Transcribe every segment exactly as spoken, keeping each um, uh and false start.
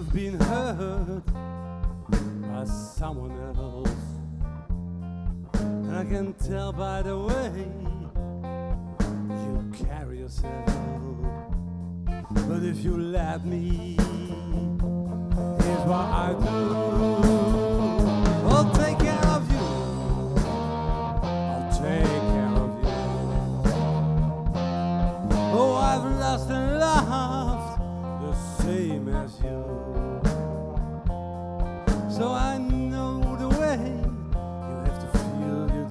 you've been hurt by someone else. And I can tell by the way you carry yourself. But if you let me, here's what I do. I'll take care of you. I'll take care of you. Oh, I've lost and loved the same as you. So I know the way you have to feel you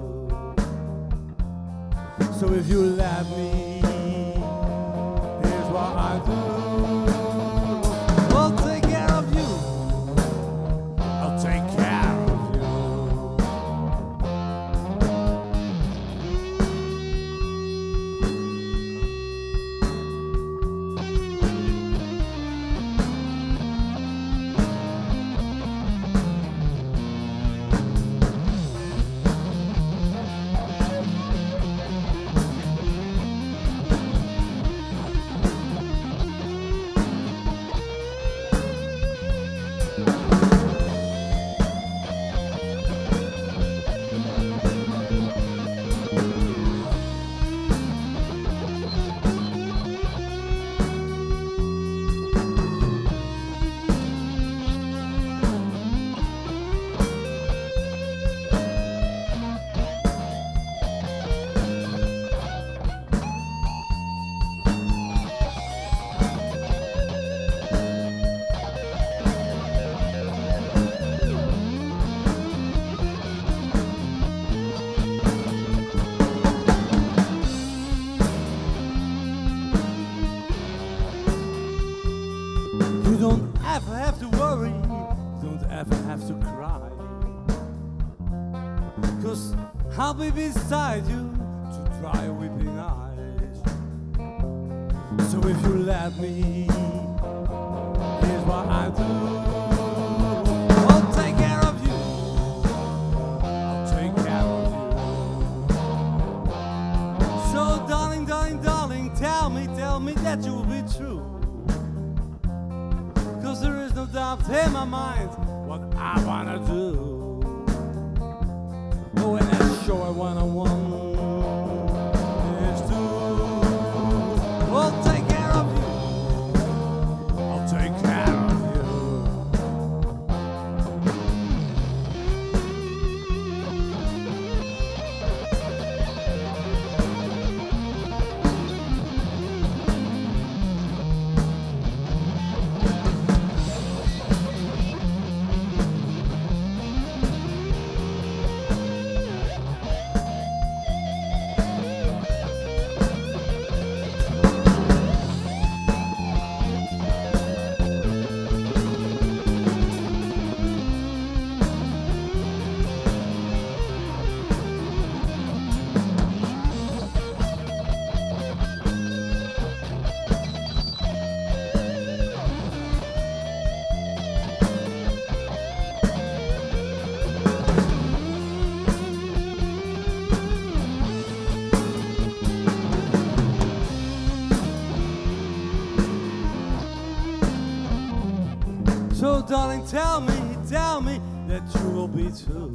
do. So if you let me, here's what I do. I'll take care of you. I'll take care of you. You don't ever have to worry, you don't ever have to cry, 'cause I'll be beside you to dry your weeping eyes. So if you let me, here's what I do. I'll take care of you. I'll take care of you. So darling, darling, darling, tell me, tell me that you will be true. 'Cause there is no doubt in my mind what I wanna do. Oh, and that's sure what I want is to. I'll take care of you. I'll take care of you. So darling, tell me, tell me that you will be too.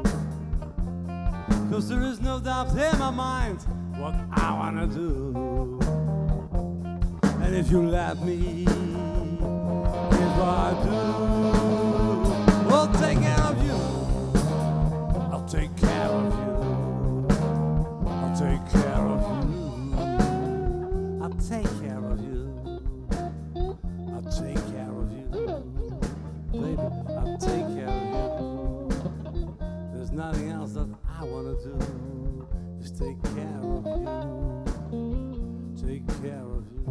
'Cause there is no doubt in my mind what I wanna do. And if you let me, here's what I do. I'll take care of you. I'll take care of you. I'll take care of you. I'll take care of you. I'll take care of you. Baby, I'll take care of you. There's nothing else that I wanna do. Just take care of you. Take care of you.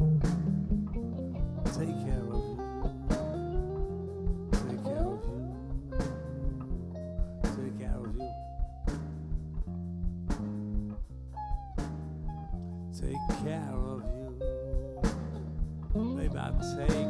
Take care of you. Take care of you. Take care of you. Take care of you. Baby, I'll take